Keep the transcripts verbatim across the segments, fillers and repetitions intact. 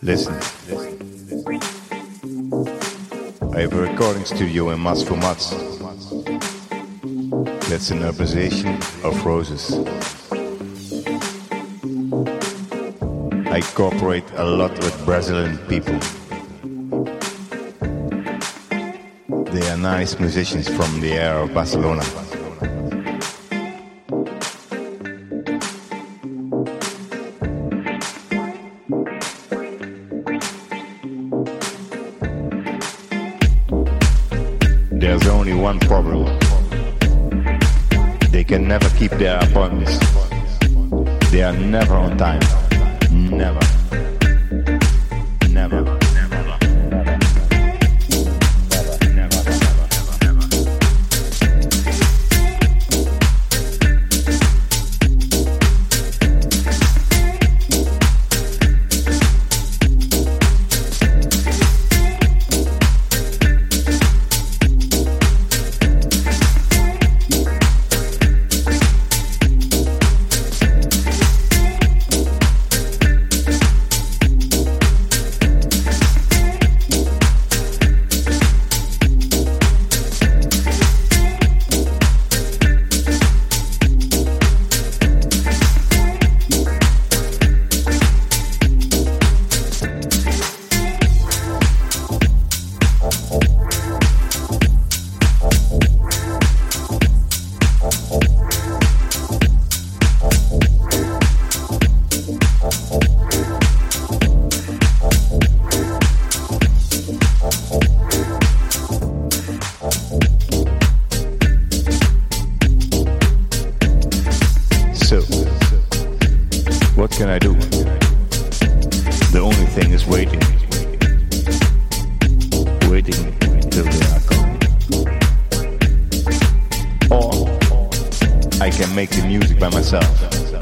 Listen. I have a recording studio in Mats for Mats. That's an urbanization of roses. I cooperate a lot with Brazilian people. They are nice musicians from the area of Barcelona. There's only one problem. They can never keep their appointments. They are never on time. Never. Never. So, what can I do? The only thing is waiting. Waiting till they are gone. Or I can make the music by myself.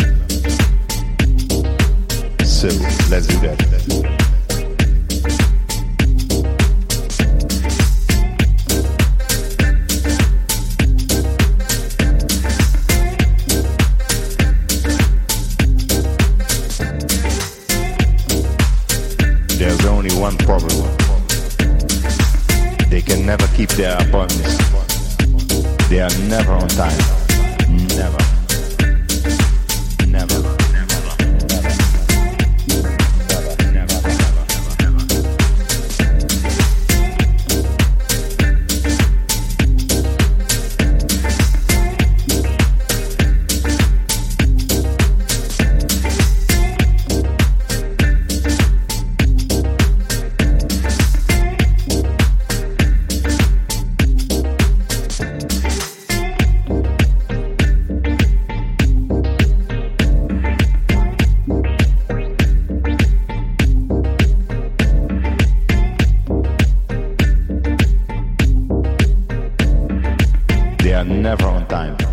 So, let's do that. There's only one problem. They can never keep their appointments. They are never on time. Never. Never. They are never on time.